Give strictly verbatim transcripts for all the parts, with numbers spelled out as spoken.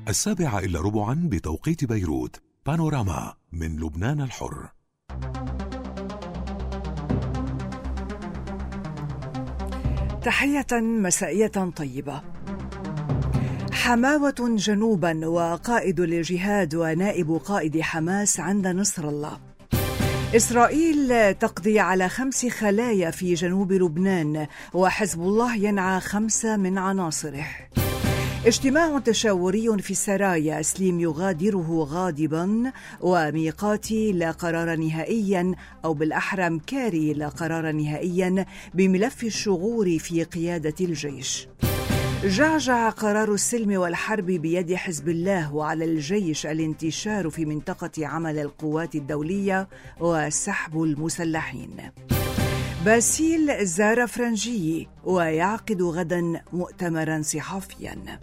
السابعة إلا ربعا بتوقيت بيروت. بانوراما من لبنان الحر. تحية مسائية طيبة. حماوة جنوبا وقائد الجهاد ونائب قائد حماس عند نصر الله. إسرائيل تقضي على خمس خلايا في جنوب لبنان وحزب الله ينعى خمسة من عناصره. اجتماع تشاوري في السرايا، سليم يغادره غاضبا وميقاتي لا قرار نهائيا، أو بالأحرى مكاري لا قرار نهائيا بملف الشغور في قيادة الجيش. جعجع قرار السلم والحرب بيد حزب الله، وعلى الجيش الانتشار في منطقة عمل القوات الدولية وسحب المسلحين. باسيل زار فرنجي ويعقد غدا مؤتمرا صحفيا.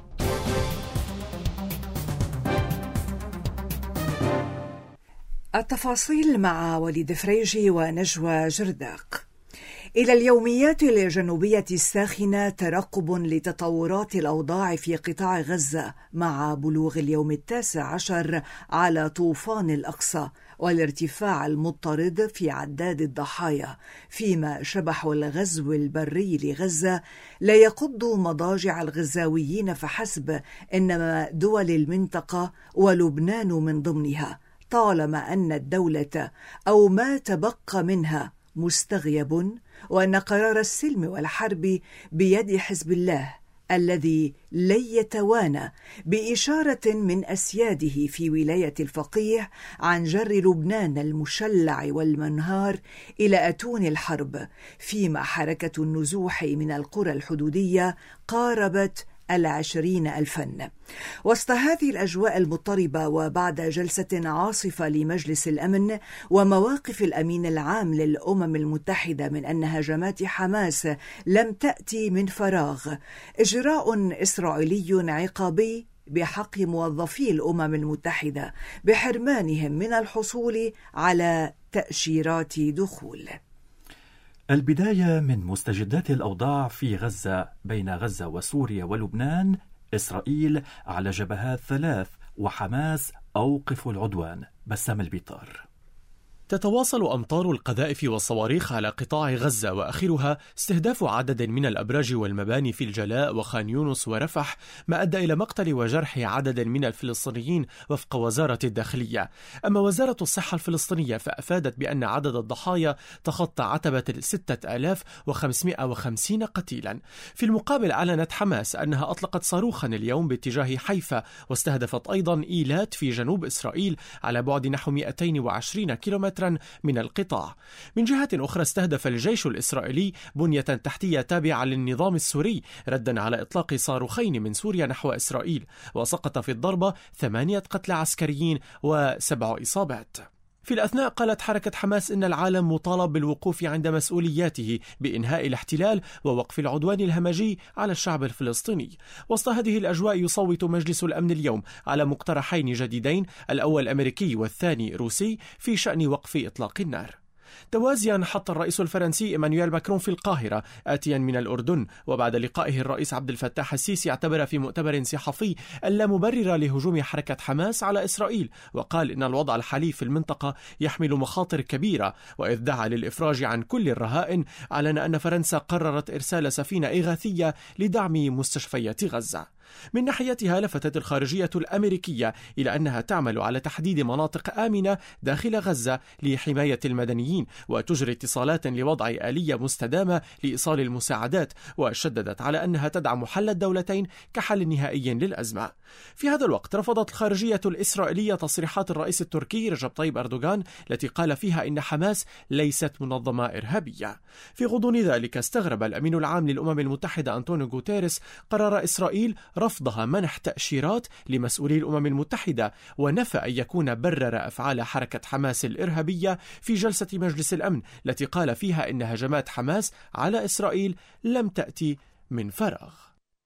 التفاصيل مع وليد فريجي ونجوى جرداق. إلى اليوميات الجنوبية الساخنة ترقب لتطورات الأوضاع في قطاع غزة مع بلوغ اليوم التاسع عشر على طوفان الأقصى والارتفاع المضطرد في عداد الضحايا، فيما شبح الغزو البري لغزة لا يقض مضاجع الغزاويين فحسب، إنما دول المنطقة ولبنان من ضمنها، طالما أن الدولة أو ما تبقى منها مستغيب، وأن قرار السلم والحرب بيد حزب الله الذي لن يتوانى بإشارة من أسياده في ولاية الفقيه عن جر لبنان المشلع والمنهار إلى أتون الحرب، فيما حركة النزوح من القرى الحدودية قاربت العشرين ألفا. وسط هذه الأجواء المضطربة وبعد جلسة عاصفة لمجلس الأمن ومواقف الأمين العام للأمم المتحدة من أن هجمات حماس لم تأتي من فراغ، إجراء إسرائيلي عقابي بحق موظفي الأمم المتحدة بحرمانهم من الحصول على تأشيرات دخول. البداية من مستجدات الأوضاع في غزة بين غزة وسوريا ولبنان. إسرائيل على جبهات ثلاث، وحماس أوقف العدوان. بسام البيطار. تتواصل أمطار القذائف والصواريخ على قطاع غزة، وآخرها استهداف عدد من الأبراج والمباني في الجلاء وخان يونس ورفح، ما أدى إلى مقتل وجرح عدد من الفلسطينيين وفق وزارة الداخلية. أما وزارة الصحة الفلسطينية فأفادت بأن عدد الضحايا تخطى عتبة ستة آلاف وخمسمائة وخمسين قتيلا. في المقابل أعلنت حماس أنها أطلقت صاروخا اليوم باتجاه حيفا، واستهدفت أيضا إيلات في جنوب إسرائيل على بعد نحو مئتين وعشرين كيلومتر من القطاع. من جهة أخرى استهدف الجيش الإسرائيلي بنية تحتية تابعة للنظام السوري ردا على إطلاق صاروخين من سوريا نحو إسرائيل، وسقط في الضربة ثمانية قتلى عسكريين وسبع إصابات. في الأثناء قالت حركة حماس إن العالم مطالب بالوقوف عند مسؤولياته بإنهاء الاحتلال ووقف العدوان الهمجي على الشعب الفلسطيني. وسط هذه الأجواء يصوت مجلس الأمن اليوم على مقترحين جديدين، الأول أمريكي والثاني روسي، في شأن وقف إطلاق النار. توازيا حط الرئيس الفرنسي إيمانويل ماكرون في القاهرة آتيا من الأردن، وبعد لقائه الرئيس عبد الفتاح السيسي اعتبر في مؤتمر صحفي ألا مبرر لهجوم حركة حماس على إسرائيل، وقال إن الوضع الحالي في المنطقة يحمل مخاطر كبيرة. وإذ دعا للإفراج عن كل الرهائن، أعلن أن فرنسا قررت إرسال سفينة إغاثية لدعم مستشفيات غزة. من ناحيتها لفتت الخارجية الأمريكية إلى أنها تعمل على تحديد مناطق آمنة داخل غزة لحماية المدنيين، وتجري اتصالات لوضع آلية مستدامة لإيصال المساعدات، وشددت على أنها تدعم حل الدولتين كحل نهائي للأزمة. في هذا الوقت رفضت الخارجية الإسرائيلية تصريحات الرئيس التركي رجب طيب أردوغان التي قال فيها إن حماس ليست منظمة إرهابية. في غضون ذلك استغرب الأمين العام للأمم المتحدة أنطونيو غوتيريس قرار إسرائيل رفضها منح تأشيرات لمسؤولي الأمم المتحدة، ونفى أن يكون برر أفعال حركة حماس الإرهابية في جلسة مجلس الأمن التي قال فيها إن هجمات حماس على إسرائيل لم تأتي من فراغ.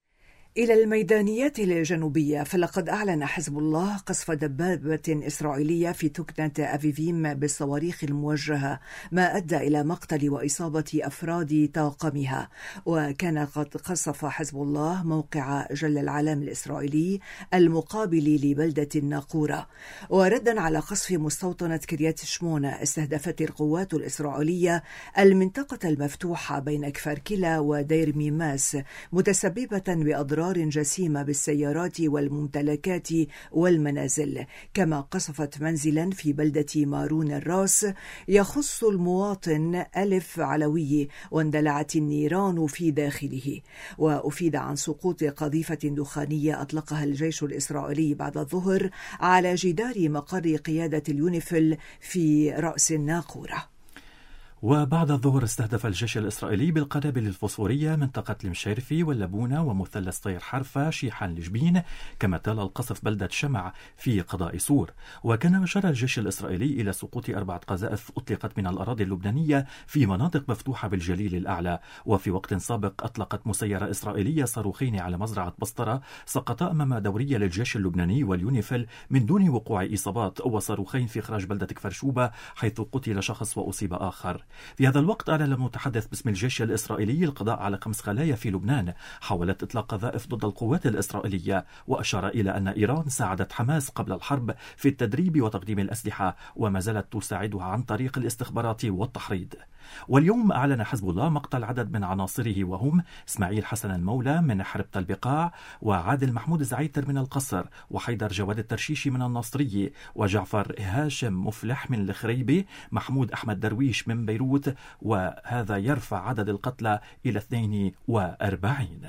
إلى الميدانيات الجنوبية، فلقد أعلن حزب الله قصف دبابة إسرائيلية في تكنة أفيفيم بالصواريخ الموجهة، ما أدى إلى مقتل وإصابة أفراد طاقمها. وكان قد قصف حزب الله موقع جل العلام الإسرائيلي المقابل لبلدة الناقورة. وردا على قصف مستوطنة كريات شمونة، استهدفت القوات الإسرائيلية المنطقة المفتوحة بين كفر كلا ودير ميماس، متسببة بأضرار جسيمة بالسيارات والممتلكات والمنازل. كما قصفت منزلا في بلدة مارون الراس يخص المواطن ألف علوي، واندلعت النيران في داخله. وأفيد عن سقوط قذيفة دخانية أطلقها الجيش الإسرائيلي بعد الظهر على جدار مقر قيادة اليونيفيل في رأس الناقورة. وبعد الظهر استهدف الجيش الإسرائيلي بالقنابل الفوسفورية منطقة المشيرفي واللبونة ومثلث طير حرفة شيحا لجبين، كما تال القصف بلدة شمع في قضاء سور. وكان أشار الجيش الإسرائيلي إلى سقوط أربعة قذائف أطلقت من الأراضي اللبنانية في مناطق مفتوحة بالجليل الأعلى. وفي وقت سابق أطلقت مسيرة إسرائيلية صاروخين على مزرعة بسطرة سقطا أمام دورية للجيش اللبناني واليونيفيل من دون وقوع إصابات، وصاروخين في إخراج بلدة كفر شوبة حيث قتل شخص وأصيب آخر. في هذا الوقت أعلن المتحدث باسم الجيش الإسرائيلي القضاء على خمس خلايا في لبنان حاولت إطلاق قذائف ضد القوات الإسرائيلية، وأشار إلى أن إيران ساعدت حماس قبل الحرب في التدريب وتقديم الأسلحة، وما زالت تساعدها عن طريق الاستخبارات والتحريض. واليوم أعلن حزب الله مقتل عدد من عناصره، وهم إسماعيل حسن المولى من حربة البقاع، وعادل محمود زعيتر من القصر، وحيدر جواد الترشيشي من الناصرية، وجعفر هاشم مفلح من الخريبة، محمود أحمد درويش من بيروت، وهذا يرفع عدد القتلى إلى اثنين وأربعين.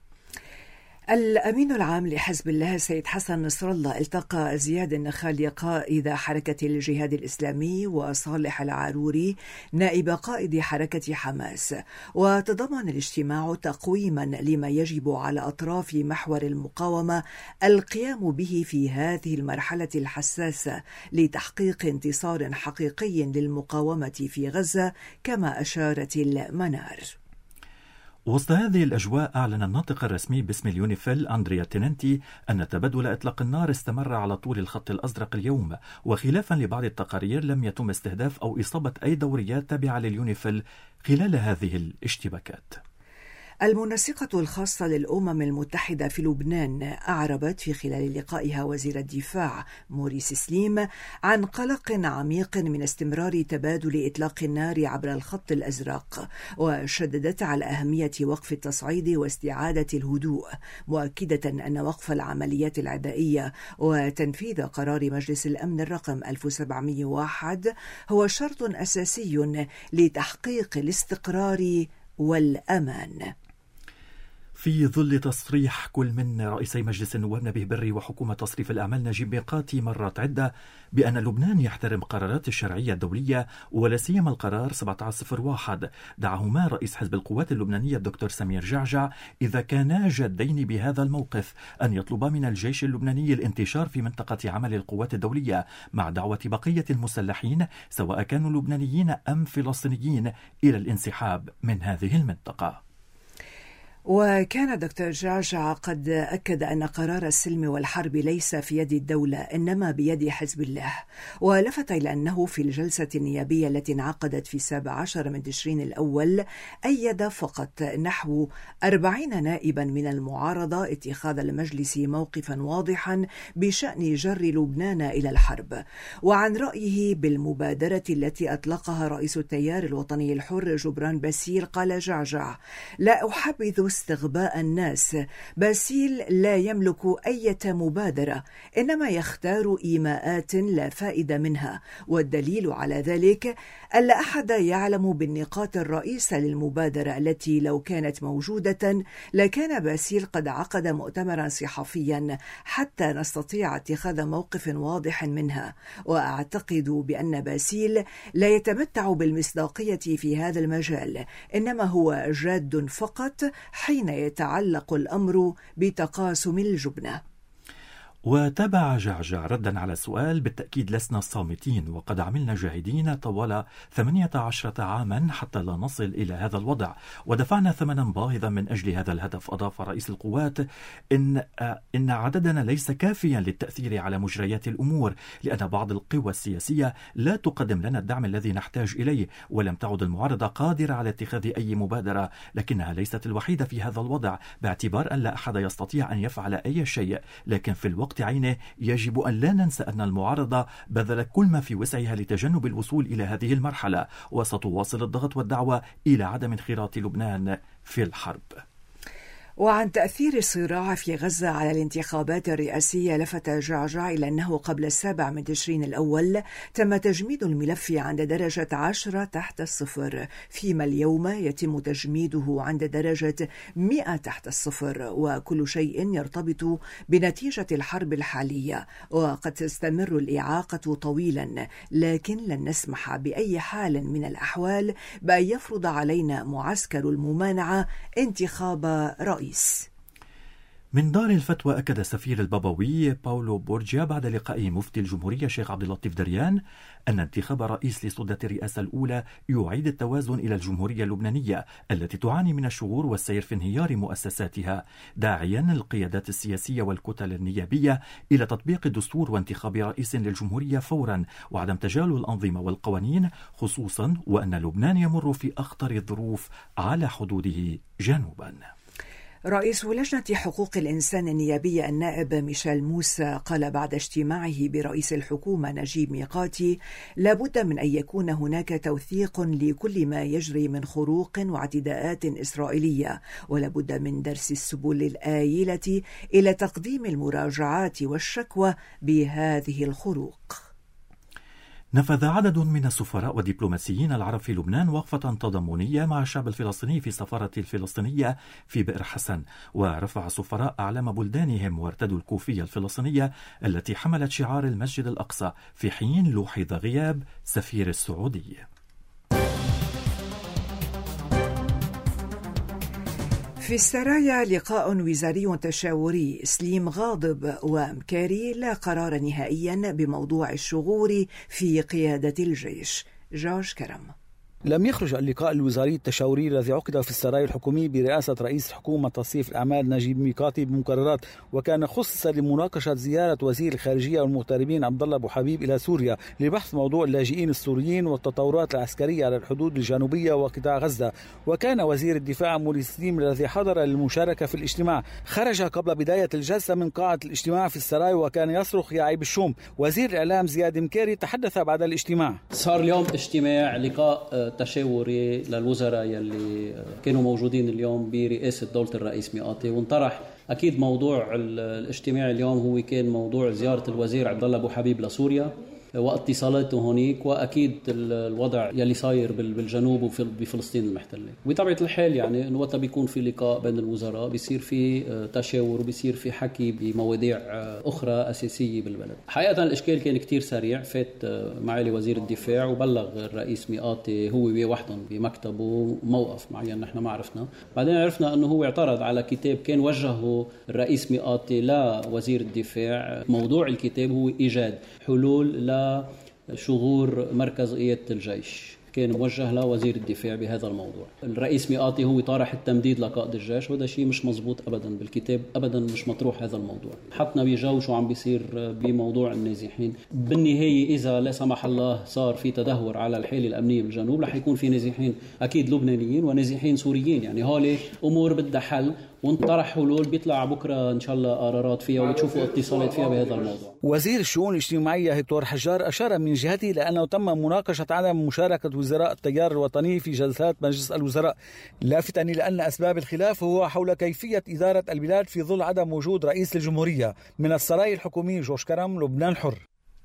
الأمين العام لحزب الله سيد حسن نصر الله التقى زياد النخالي قائد حركة الجهاد الإسلامي وصالح العاروري نائب قائد حركة حماس. وتضمن الاجتماع تقويما لما يجب على أطراف محور المقاومة القيام به في هذه المرحلة الحساسة لتحقيق انتصار حقيقي للمقاومة في غزة، كما أشارت المنار. وسط هذه الأجواء أعلن الناطق الرسمي باسم اليونيفيل أندريا تيننتي أن تبادل إطلاق النار استمر على طول الخط الأزرق اليوم، وخلافا لبعض التقارير لم يتم استهداف أو إصابة أي دوريات تابعة لليونيفيل خلال هذه الاشتباكات. المنسقة الخاصة للأمم المتحدة في لبنان أعربت في خلال لقائها وزير الدفاع موريس سليم عن قلق عميق من استمرار تبادل إطلاق النار عبر الخط الأزرق، وشددت على أهمية وقف التصعيد واستعادة الهدوء، مؤكدة أن وقف العمليات العدائية وتنفيذ قرار مجلس الأمن الرقم ألف وسبعمئة وواحد هو شرط أساسي لتحقيق الاستقرار والأمان. في ظل تصريح كل من رئيسي مجلس النواب نبيه بري وحكومة تصريف الأعمال نجيب ميقاتي مرات عدة بأن لبنان يحترم قرارات الشرعية الدولية ولا سيما القرار سبعة عشر صفر واحد، دعاهما رئيس حزب القوات اللبنانية الدكتور سمير جعجع إذا كانا جادين بهذا الموقف أن يطلبا من الجيش اللبناني الانتشار في منطقة عمل القوات الدولية، مع دعوة بقية المسلحين سواء كانوا لبنانيين أم فلسطينيين إلى الانسحاب من هذه المنطقة. وكان دكتور جعجع قد أكد أن قرار السلم والحرب ليس في يد الدولة إنما بيد حزب الله، ولفت إلى أنه في الجلسة النيابية التي انعقدت في السابع عشر من تشرين الأول أيد فقط نحو أربعين نائبا من المعارضة اتخاذ المجلس موقفا واضحا بشأن جر لبنان إلى الحرب. وعن رأيه بالمبادرة التي أطلقها رئيس التيار الوطني الحر جبران باسيل قال جعجع: لا أحبذ استغباء الناس، باسيل لا يملك أي مبادرة إنما يختار إيماءات لا فائدة منها، والدليل على ذلك ألا أحد يعلم بالنقاط الرئيسة للمبادرة التي لو كانت موجودة لكان باسيل قد عقد مؤتمرا صحفيا حتى نستطيع اتخاذ موقف واضح منها. وأعتقد بأن باسيل لا يتمتع بالمصداقية في هذا المجال، إنما هو جاد فقط حين يتعلق الأمر بتقاسم الجبنة. وتابع جعجع ردا على السؤال: بالتأكيد لسنا صامتين، وقد عملنا جاهدين طوال ثمانية عشر عاما حتى لا نصل إلى هذا الوضع، ودفعنا ثمنا باهظا من أجل هذا الهدف. أضاف رئيس القوات: إن, إن عددنا ليس كافيا للتأثير على مجريات الأمور، لأن بعض القوى السياسية لا تقدم لنا الدعم الذي نحتاج إليه، ولم تعد المعارضة قادرة على اتخاذ أي مبادرة، لكنها ليست الوحيدة في هذا الوضع، باعتبار أن لا أحد يستطيع أن يفعل أي شيء. لكن في الوقت عينه يجب أن لا ننسى أن المعارضة بذلت كل ما في وسعها لتجنب الوصول إلى هذه المرحلة، وستواصل الضغط والدعوة إلى عدم انخراط لبنان في الحرب. وعن تأثير الصراع في غزة على الانتخابات الرئاسية، لفت جعجع إلى أنه قبل السابع من تشرين الأول تم تجميد الملف عند درجة عشرة تحت الصفر، فيما اليوم يتم تجميده عند درجة مئة تحت الصفر، وكل شيء يرتبط بنتيجة الحرب الحالية. وقد تستمر الإعاقة طويلا، لكن لن نسمح بأي حال من الأحوال بأن يفرض علينا معسكر الممانعة انتخاب رئيس. من دار الفتوى، أكد السفير البابوي باولو بورجيا بعد لقاء مفتي الجمهورية الشيخ عبد اللطيف دريان أن انتخاب رئيس لسدة الرئاسة الأولى يعيد التوازن إلى الجمهورية اللبنانية التي تعاني من الشغور والسير في انهيار مؤسساتها، داعيا القيادات السياسية والكتل النيابية إلى تطبيق الدستور وانتخاب رئيس للجمهورية فورا، وعدم تجاهل الأنظمة والقوانين، خصوصا وأن لبنان يمر في أخطر الظروف على حدوده جنوبا. رئيس لجنة حقوق الإنسان النيابية النائب ميشيل موسى قال بعد اجتماعه برئيس الحكومة نجيب ميقاتي: لابد من أن يكون هناك توثيق لكل ما يجري من خروق واعتداءات إسرائيلية، ولابد من درس السبل الآيلة إلى تقديم المراجعات والشكوى بهذه الخروق. نفذ عدد من السفراء والدبلوماسيين العرب في لبنان وقفة تضامنية مع الشعب الفلسطيني في السفارة الفلسطينية في بئر حسن، ورفع السفراء أعلام بلدانهم وارتدوا الكوفية الفلسطينية التي حملت شعار المسجد الأقصى، في حين لوحظ غياب سفير السعودية. في السرايا لقاء وزاري تشاوري، سليم غاضب ومكاري لا قرار نهائيا بموضوع الشغور في قيادة الجيش. جورج كرم. لم يخرج اللقاء الوزاري التشاوري الذي عقد في السراي الحكومي برئاسة رئيس حكومة تصريف الأعمال نجيب ميقاتي بمقررات، وكان خصص لمناقشة زيارة وزير الخارجية والمغتربين عبد الله أبو حبيب إلى سوريا لبحث موضوع اللاجئين السوريين والتطورات العسكرية على الحدود الجنوبية وقطاع غزة. وكان وزير الدفاع مولي سليم الذي حضر للمشاركة في الاجتماع خرج قبل بداية الجلسة من قاعة الاجتماع في السراي وكان يصرخ يا عيب الشوم. وزير الإعلام زياد مكاري تحدث بعد الاجتماع. صار اليوم اجتماع لقاء تشاوري للوزراء يلي كانوا موجودين اليوم برئاسة دولة الرئيس ميقاتي، وانطرح أكيد موضوع الاجتماع اليوم هو كان موضوع زيارة الوزير عبد الله أبو حبيب لسوريا واتصالاته هونيك، واكيد الوضع يلي صاير بالجنوب وبفلسطين المحتله. بطبيعه الحال يعني انه وقت بيكون في لقاء بين الوزراء بيصير في تشاور وبيصير في حكي بمواضيع اخرى اساسيه بالبلد. حقيقه الاشكال كان كتير سريع، فات معالي وزير الدفاع وبلغ الرئيس ميقاتي هو وحدهم بمكتبه موقف معين نحن ما عرفنا، بعدين عرفنا انه هو اعترض على كتاب كان وجهه الرئيس ميقاتي لوزير الدفاع. موضوع الكتاب هو ايجاد حلول ل شغور مركز قيادة الجيش، كان موجه لوزير الدفاع بهذا الموضوع. الرئيس ميقاتي هو طارح التمديد لقائد الجيش، وهذا شيء مش مزبوط أبدا بالكتاب، أبدا مش مطروح هذا الموضوع. حطنا بجو شو عم بيصير بموضوع النازحين. بالنهاية إذا لا سمح الله صار في تدهور على الحالة الأمنية بالجنوب رح يكون في نازحين أكيد لبنانيين ونازحين سوريين، يعني هولي أمور بدها حل وانطرح حلول بيطلع بكرة إن شاء الله قرارات فيها وبتشوفوا اتصالات فيها بهذا الموضوع. وزير الشؤون الاجتماعية هكتور حجار أشار من جهته لأنه تم مناقشة عدم مشاركة وزراء التيار الوطني في جلسات مجلس الوزراء، لافتا لأن أسباب الخلاف هو حول كيفية إدارة البلاد في ظل عدم وجود رئيس للجمهورية. من السراي الحكومي، جورج كرم، لبنان حر.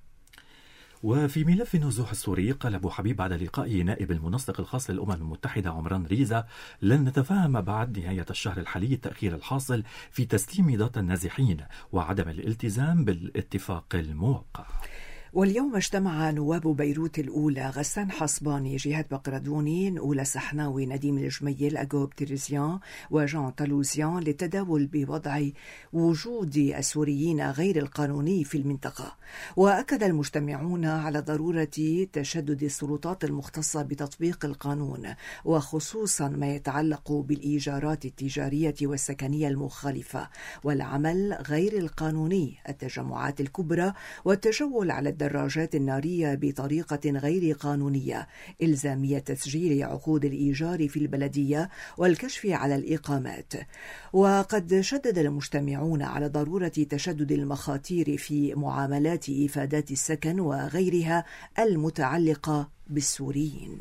وفي ملف النزوح السوري، قال أبو حبيب بعد لقاء نائب المنسق الخاص للأمم المتحدة عمران ريزا: لن نتفاهم بعد نهاية الشهر الحالي التأخير الحاصل في تسليم داتا النازحين وعدم الالتزام بالاتفاق الموقع. واليوم اجتمع نواب بيروت الأولى غسان حصباني، جهاد بقردوني، نقولة سحناوي، نديم الجميل، أجوب تيريزيان وجان تالوزيان للتداول بوضع وجود السوريين غير القانوني في المنطقة. وأكد المجتمعون على ضرورة تشدد السلطات المختصة بتطبيق القانون، وخصوصا ما يتعلق بالإيجارات التجارية والسكنية المخالفة والعمل غير القانوني، التجمعات الكبرى، والتجول على الدراجات النارية بطريقة غير قانونية، إلزامية تسجيل عقود الإيجار في البلدية والكشف على الإقامات. وقد شدد المجتمعون على ضرورة تشدد المخاطر في معاملات إفادات السكن وغيرها المتعلقة بالسوريين.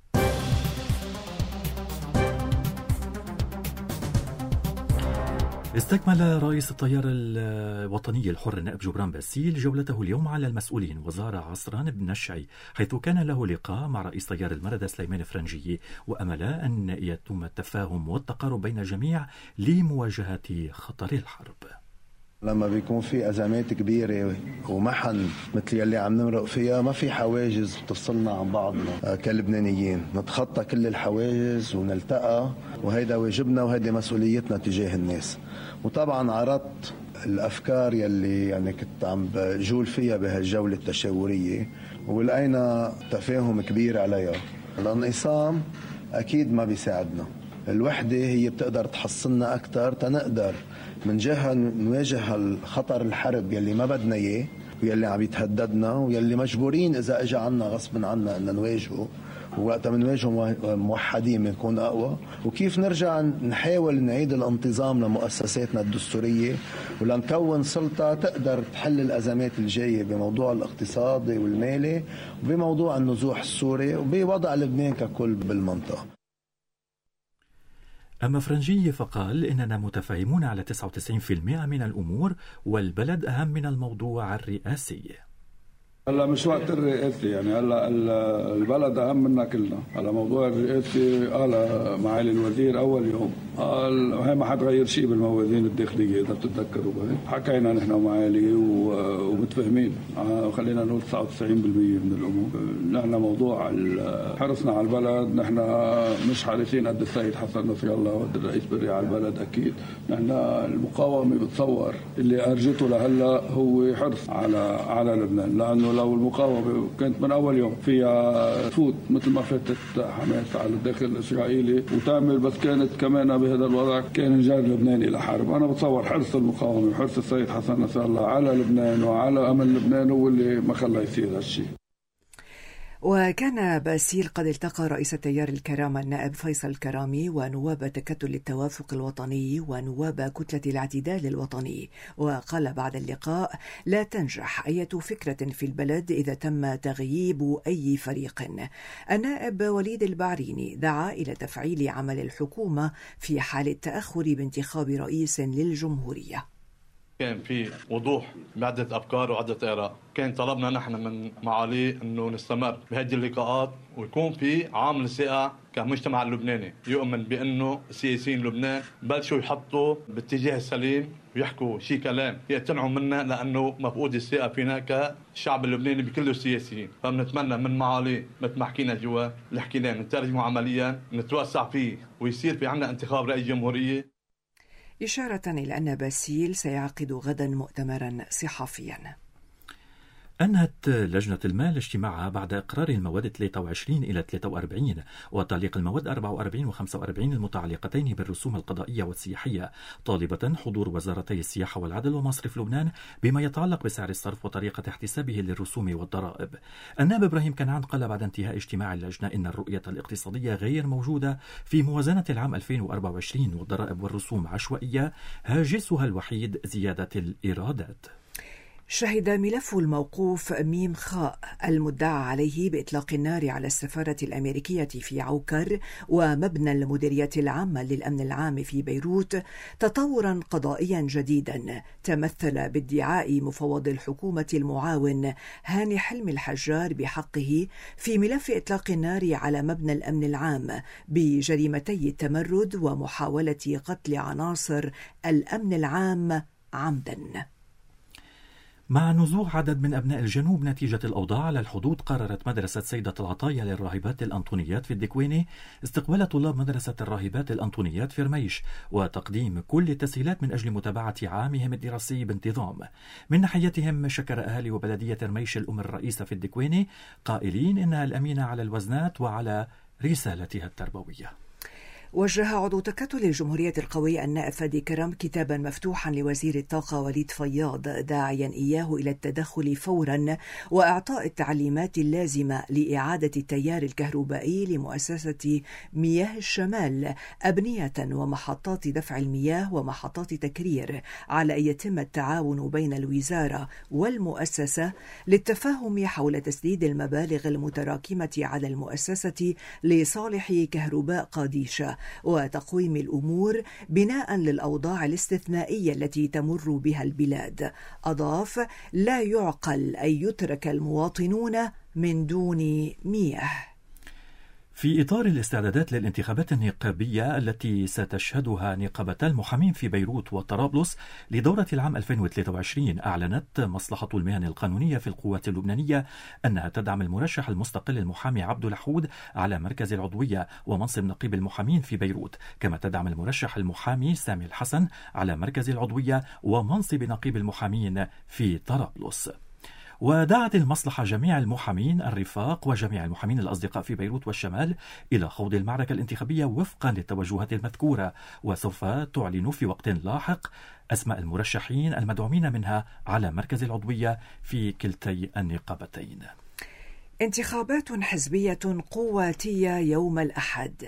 استكمل رئيس التيار الوطني الحر النائب جبران باسيل جولته اليوم على المسؤولين وزار عصران بن نشعي، حيث كان له لقاء مع رئيس تيار المردة سليمان فرنجي، وأمل أن يتم التفاهم والتقارب بين الجميع لمواجهة خطر الحرب. لما بيكون في أزمات كبيرة ومحن مثل يلي عم نمرق فيها، ما في حواجز بتفصلنا عن بعضنا كلبنانيين، نتخطى كل الحواجز ونلتقى، وهيدا واجبنا وهيدا مسؤوليتنا تجاه الناس. وطبعا عرضت الأفكار يلي يعني كنت عم بجول فيها بهالجولة التشاورية، ولقينا تفاهم كبير عليها. الانقسام أكيد ما بيساعدنا، الوحدة هي بتقدر تحصلنا أكتر تنقدر من جهة نواجه الخطر الحرب يلي ما بدنا إياه ويلي عم يتهددنا ويلي مجبورين إذا إجا عنا غصب عنا أن نواجهه، ووقتها منواجهه موحدين بنكون أقوى. وكيف نرجع نحاول نعيد الانتظام لمؤسساتنا الدستورية ولنكون سلطة تقدر تحل الأزمات الجاية بموضوع الاقتصادي والمالي وبموضوع النزوح السوري وبوضع لبنان ككل بالمنطقة. أما فرنجي فقال إننا متفاهمون على تسعة وتسعين بالمئة من الأمور، والبلد أهم من الموضوع الرئاسي. هلا مش وقت الرئاسي، يعني هلا البلد اهم منا كلنا. هلا موضوع الرئاسي قال معالي الوزير اول يوم، قال هي ما حتغير شيء بالموازين الداخليه اذا بتتذكروا، حكينا نحن معالي ومتفاهمين، خلينا نقول تسعة وتسعين بالمئة من الامور. نحن موضوع حرصنا على البلد، نحن مش حريصين قد السيد حسن نصر الله وقد الرئيس بري على البلد. اكيد نحن المقاومه بتصور اللي ارجته لهلا هو حرص على على لبنان، لانه لو المقاومة كانت من أول يوم فيها تفوت مثل ما فاتت حماس على الداخل الإسرائيلي وتعمل، بس كانت كمان بهذا الوضع كان انجار لبنان إلى حرب. أنا بتصور حرص المقاومة وحرص السيد حسن نصر الله على لبنان وعلى أمن لبنان هو اللي ما خلى يصير هالشيء. وكان باسيل قد التقى رئيس التيار الكرامة النائب فيصل الكرامي ونواب تكتل التوافق الوطني ونواب كتلة الاعتدال الوطني. وقال بعد اللقاء: لا تنجح أي فكرة في البلد إذا تم تغييب أي فريق. النائب وليد البعريني دعا إلى تفعيل عمل الحكومة في حال التأخر بانتخاب رئيس للجمهورية. كان في وضوح بعدة أفكار وعدة آراء، كان طلبنا نحن من معالي أنه نستمر بهذه اللقاءات ويكون في عامل ثقة كمجتمع اللبناني يؤمن بأنه السياسيين لبنان بلشوا يحطوا باتجاه السليم ويحكوا شيء كلام يقتنعوا منا، لأنه مفقود الثقة فينا كشعب اللبناني بكل السياسيين. فبنتمنى من معالي مثل ما حكينا جوا اللي حكيناه نترجمه عمليا، نتوسع فيه ويصير في عنا انتخاب رئيس جمهورية. إشارة إلى أن باسيل سيعقد غدا مؤتمرا صحفيا. أنهت لجنة المال اجتماعها بعد إقرار المواد ثلاثة وعشرين إلى ثلاثة وأربعين وتعليق المواد أربعة وأربعين وخمسة وأربعين المتعلقتين بالرسوم القضائية والسياحية، طالبة حضور وزارتي السياحة والعدل ومصرف لبنان بما يتعلق بسعر الصرف وطريقة احتسابه للرسوم والضرائب. النائب إبراهيم كنعان قال بعد انتهاء اجتماع اللجنة إن الرؤية الاقتصادية غير موجودة في موازنة العام ألفين وأربعة وعشرين، والضرائب والرسوم عشوائية، هاجسها الوحيد زيادة الإيرادات. شهد ملف الموقوف ميم خاء المدعى عليه بإطلاق النار على السفارة الأمريكية في عوكر ومبنى المديرية العامة للأمن العام في بيروت تطورا قضائيا جديدا تمثل بادعاء مفوض الحكومة المعاون هاني حلمي الحجار بحقه في ملف إطلاق النار على مبنى الأمن العام بجريمتي التمرد ومحاولة قتل عناصر الأمن العام عمدا. مع نزوع عدد من أبناء الجنوب نتيجة الأوضاع على الحدود، قررت مدرسة سيدة العطايا للراهبات الأنطونيات في الدكوينة استقبال طلاب مدرسة الراهبات الأنطونيات في رميش وتقديم كل التسهيلات من أجل متابعة عامهم الدراسي بانتظام. من ناحيتهم شكر أهالي وبلدية رميش الأم الرئيسة في الدكوينة قائلين إنها الأمينة على الوزنات وعلى رسالتها التربوية. وجه عضو تكتل الجمهورية القوي النائب فادي كرم كتابا مفتوحا لوزير الطاقة وليد فياض داعيا إياه إلى التدخل فورا وإعطاء التعليمات اللازمة لإعادة التيار الكهربائي لمؤسسة مياه الشمال أبنية ومحطات دفع المياه ومحطات تكرير، على أن يتم التعاون بين الوزارة والمؤسسة للتفاهم حول تسديد المبالغ المتراكمة على المؤسسة لصالح كهرباء قاديشة وتقويم الأمور بناء للأوضاع الاستثنائية التي تمر بها البلاد. أضاف: لا يعقل أن يترك المواطنون من دون مياه. في إطار الاستعدادات للانتخابات النقابية التي ستشهدها نقابتا المحامين في بيروت وطرابلس لدورة العام ألفين وثلاثة وعشرين، أعلنت مصلحة المهن القانونية في القوات اللبنانية أنها تدعم المرشح المستقل المحامي عبد الحود على مركز العضوية ومنصب نقيب المحامين في بيروت، كما تدعم المرشح المحامي سامي الحسن على مركز العضوية ومنصب نقيب المحامين في طرابلس. ودعت المصلحة جميع المحامين الرفاق وجميع المحامين الأصدقاء في بيروت والشمال إلى خوض المعركة الانتخابية وفقا للتوجهات المذكورة، وسوف تعلن في وقت لاحق أسماء المرشحين المدعومين منها على مركز العضوية في كلتي النقابتين. انتخابات حزبية قواتية يوم الأحد،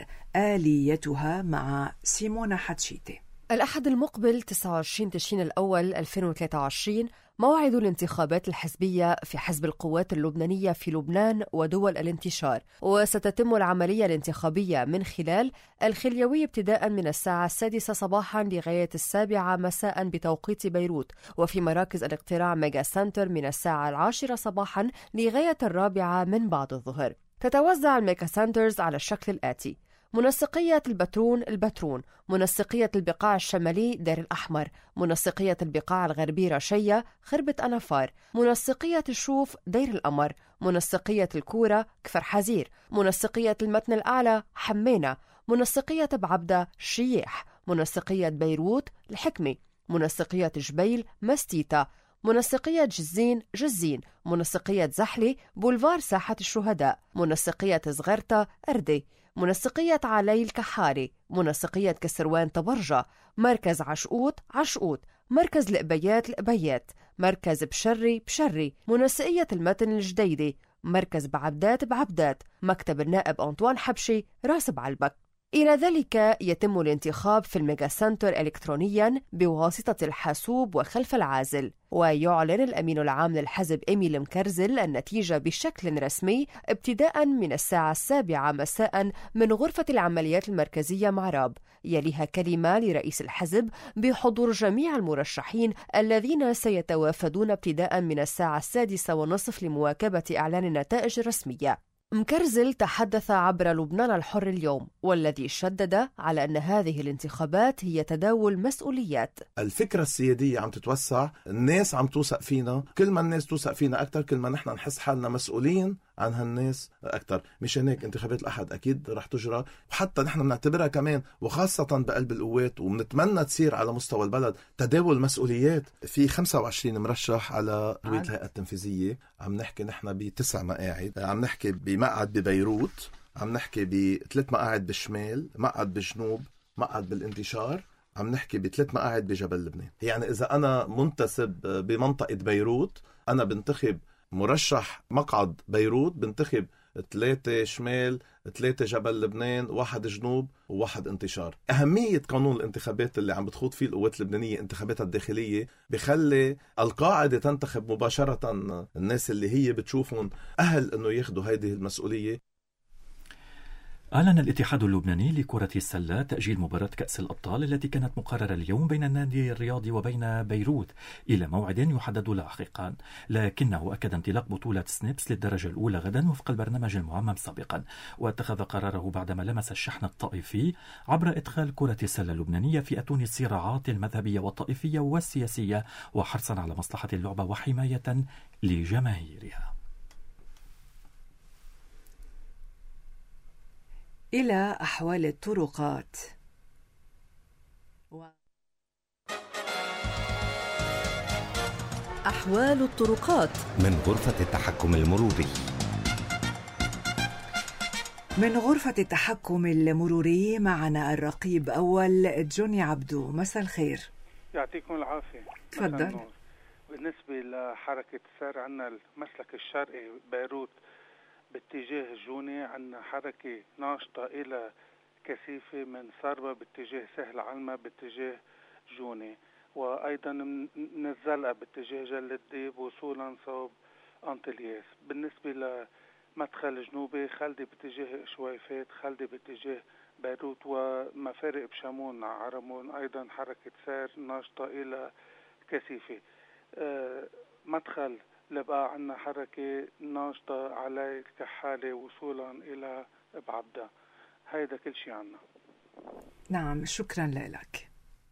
آليتها مع سيمونا حتشيتي. الأحد المقبل تسعة وعشرين تشرين الأول ألفين وثلاثة وعشرين موعد الانتخابات الحزبية في حزب القوات اللبنانية في لبنان ودول الانتشار، وستتم العملية الانتخابية من خلال الخليوي ابتداء من الساعة السادسة صباحا لغاية السابعة مساء بتوقيت بيروت، وفي مراكز الاقتراع ميجا سنتر من الساعة العاشرة صباحا لغاية الرابعة من بعد الظهر. تتوزع الميجا سنترز على الشكل الآتي: منسقية البترون البترون، منسقية البقاع الشمالي دير الأحمر، منسقية البقاع الغربي رشية خربة أنفار، منسقية الشوف دير القمر، منسقية الكورة كفر حزير، منسقية المتن الأعلى حمينة، منسقية بعبدة شيح، منسقية بيروت الحكمي، منسقية جبيل مستيتا، منسقية جزين جزين، منسقية زحلي بولفار ساحة الشهداء، منسقية زغرتا أردي، منسقية علي الكحاري، منسقية كسروان تبرجة، مركز عشقوت عشقوت، مركز القبيات القبيات، مركز بشري بشري، منسقية المتن الجديدي، مركز بعبدات بعبدات، مكتب النائب أنطوان حبشي راس بعلبك. إلى ذلك يتم الانتخاب في الميجا سنتر إلكترونيا بواسطة الحاسوب وخلف العازل، ويعلن الأمين العام للحزب إيميل مكرزل النتيجة بشكل رسمي ابتداء من الساعة السابعة مساء من غرفة العمليات المركزية معراب. يليها كلمة لرئيس الحزب بحضور جميع المرشحين الذين سيتوافدون ابتداء من الساعة السادسة ونصف لمواكبة إعلان النتائج الرسمية. مكرزل تحدث عبر لبنان الحر اليوم، والذي شدد على أن هذه الانتخابات هي تداول مسؤوليات. الفكرة السيادية عم تتوسع، الناس عم توثق فينا، كل ما الناس توثق فينا أكتر كل ما نحن نحس حالنا مسؤولين عن هالناس أكتر. مشان هيك انتخابات الأحد أكيد رح تجرى، وحتى نحن بنعتبرها كمان وخاصة بقلب القوات، وبنتمنى تصير على مستوى البلد تداول مسؤوليات. في خمسة وعشرين مرشح على رؤية الهيئة التنفيذية، عم نحكي نحن بتسع مقاعد، عم نحكي بمقعد ببيروت، عم نحكي بثلاث مقاعد بالشمال، مقعد بالجنوب، مقعد بالانتشار، عم نحكي بثلاث مقاعد بجبل لبنان. يعني إذا أنا منتسب بمنطقة بيروت أنا بنتخب مرشح مقعد بيروت، بنتخب ثلاثة شمال، ثلاثة جبل لبنان، واحد جنوب، وواحد انتشار. أهمية قانون الانتخابات اللي عم بتخوض فيه القوات اللبنانية انتخاباتها الداخلية بخلي القاعدة تنتخب مباشرة الناس اللي هي بتشوفهم أهل أنه ياخدوا هذه المسؤولية. أعلن الاتحاد اللبناني لكرة السلة تأجيل مباراة كأس الأبطال التي كانت مقررة اليوم بين النادي الرياضي وبين بيروت إلى موعد يحدد لاحقا، لكنه أكد انطلاق بطولة سنيبس للدرجة الأولى غدا وفق البرنامج المعمم سابقا، واتخذ قراره بعدما لمس الشحن الطائفي عبر إدخال كرة السلة اللبنانية في أتون الصراعات المذهبية والطائفية والسياسية، وحرصا على مصلحة اللعبة وحماية لجماهيرها. إلى أحوال الطرقات. و... أحوال الطرقات من غرفة التحكم المروري. من غرفة التحكم المروري معنا الرقيب أول جوني عبدو. مساء الخير. يعطيكم العافية. تفضل. بالنسبة لحركة السير عنا المسلك الشرقي بيروت باتجاه جوني، عنا حركة ناشطة إلى كثيفة من صربة باتجاه سهل علمة باتجاه جوني، وأيضا من الزلقة باتجاه جل الديب وصولا صوب أنطلياس. بالنسبة لمدخل جنوبي خلدي باتجاه شويفات، خلدي باتجاه بيروت ومفارق بشامون عرمون، أيضا حركة سير ناشطة إلى كثيفة. أه مدخل لبقى عنا حركة ناشطة على الكحالة وصولا إلى بعبدة. هيدا كل شيء عنا. نعم، شكرا لك.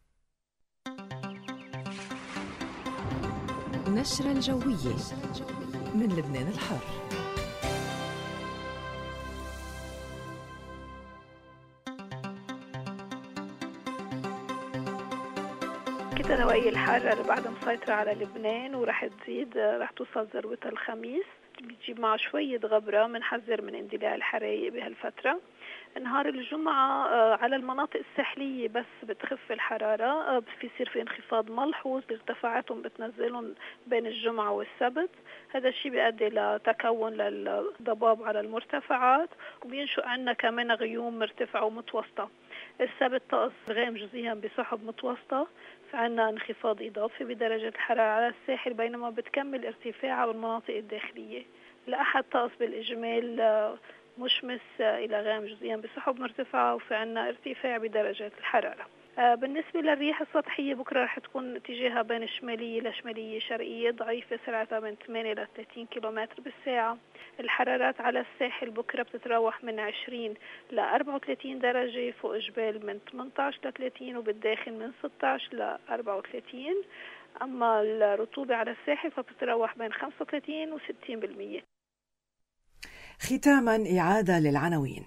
نشرة الجوية من لبنان الحر. كده نوعية الحارة اللي بعدها مسيطرة على لبنان ورح تزيد، رح توصل ذروتها الخميس، بتجيب معه شوية غبرة، منحذر من اندلاع الحرايق بهالفترة. نهار الجمعة على المناطق الساحلية بس بتخف الحرارة، بيصير في انخفاض ملحوظ، ارتفاعاتهم بتنزلهم بين الجمعة والسبت. هذا الشيء بيؤدي لتكون للضباب على المرتفعات، وبينشئ عنا كمان غيوم مرتفعة ومتوسطة. السبت طقس غيم جزئيا بسحب متوسطة، فعنا انخفاض إضافي بدرجة الحرارة على الساحل، بينما بتكمل ارتفاعها بالمناطق الداخلية. لأحد طقس بالإجمال مشمس إلى غيم جزئيا بسحب مرتفعة، وفي عنا ارتفاع بدرجة الحرارة. بالنسبة للرياح السطحية بكرة رح تكون اتجاهها بين شمالية لشمالية شرقية ضعيفة، سرعتها من ثمانية إلى ثلاثين كيلومتر بالساعة. الحرارات على الساحل بكرة بتتراوح من عشرين إلى أربعة وثلاثين درجة، فوق جبال من ثمانية عشر إلى ثلاثين، وبالداخل من ستة عشر إلى أربعة وثلاثين. أما الرطوبة على الساحل فبتتراوح بين خمسة وثلاثين و ستين بالمئة. ختاما إعادة للعناوين.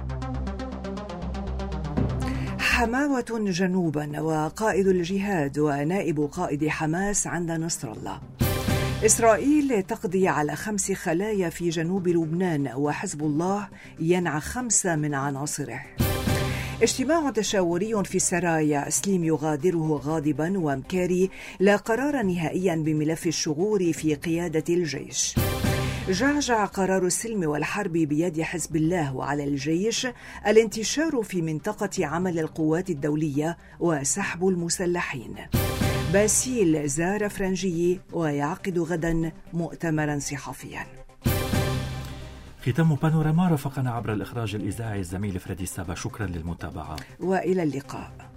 حماوة جنوبا وقائد الجهاد ونائب قائد حماس عند نصر الله. إسرائيل تقضي على خمس خلايا في جنوب لبنان، وحزب الله ينعى خمسة من عناصره. اجتماع تشاوري في السرايا، سليم يغادره غاضبا ومكاري لا قرار نهائيا بملف الشغور في قيادة الجيش. جعجع قرار السلم والحرب بيد حزب الله، وعلى الجيش الانتشار في منطقة عمل القوات الدولية وسحب المسلحين. باسيل زار فرنجي ويعقد غدا مؤتمرا صحفيا. ختام بانوراما، رافقنا عبر الإخراج الإذاعي الزميل فريدي سابا. شكرا للمتابعة وإلى اللقاء.